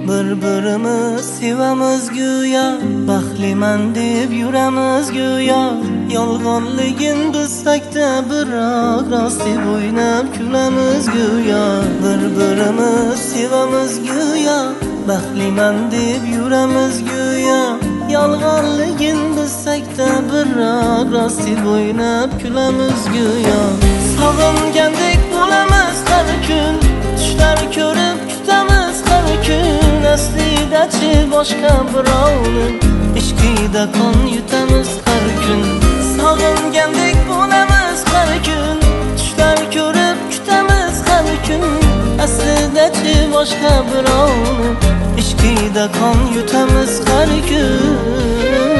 Bir-birimiz sevamiz go'yo, baxtliman deb yuramiz go'yo. Yolg'onligin bilsak-da biroq rost deb o'ynab kulamiz go'yo. Bir-birimiz sevamiz go'yo, baxtliman deb yuramiz go'yo. Yolg'onligin bilsak-da biroq rost deb o'ynab kulamiz go'yo. Sog'ingandek bo'lamiz har kun, tushlar ko'rib kutamiz har kun. Aslida-chi boshqa birovni ishqida qon yutamiz har kun. Sog'ingandek bo'lamiz har kun, tushlar ko'rib kutamiz har kun. Aslida-chi boshqa birovni ishqida qon yutamiz har kun.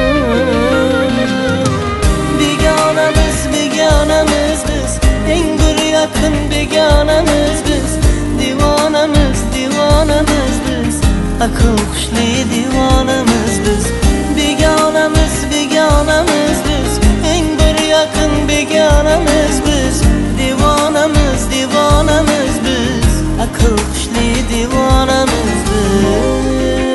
Begonamiz, begonamiz biz, eng bir yaqin begonamiz biz. Divonamiz, divonamiz biz, aql hushli divonamiz biz. Begonamiz, begonamiz biz, eng bir yaqin begonamiz biz. Divonamiz, divonamiz biz, aql hushli divonamiz biz.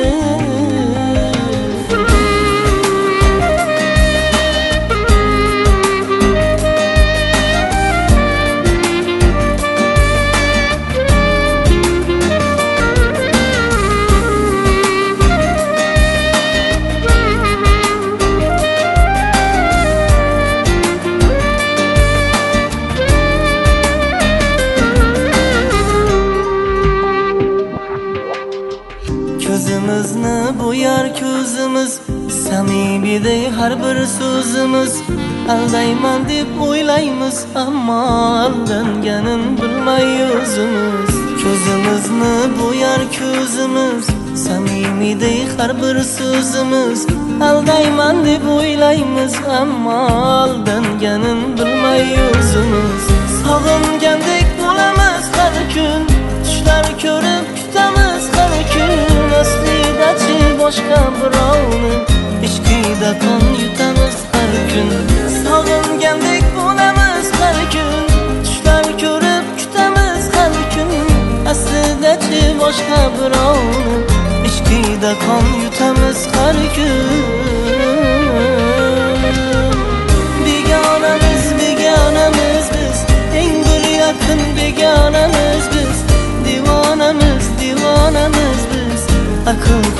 Ko'zimizni bo'yar ko'zimiz, samimiy har bir so'zimiz. Aldayman deb o'ylaymiz, ammo aldanganin bilmay o'zimiz. Ko'zimizni bo'yar ko'zimiz, samimiy har bir so'zimiz. Aldayman deb o'ylaymiz, ammo aldanganin bilmay o'zimiz. Sog'ingandek bo'lamiz har kun, tushlar ko'rib kutamiz har kun. Aslida-chi boshqa birovni ishqida qon yutamiz har kun. Sog'ingandek bo'lamiz har kun, tushlar ko'rib kutamiz har kun. Aslida-chi boshqa birovni ishqida qon yutamiz har kun. Begonamiz, begonamiz biz, eng bir yaqin begonamiz biz. Divonamiz, divonamiz biz, aql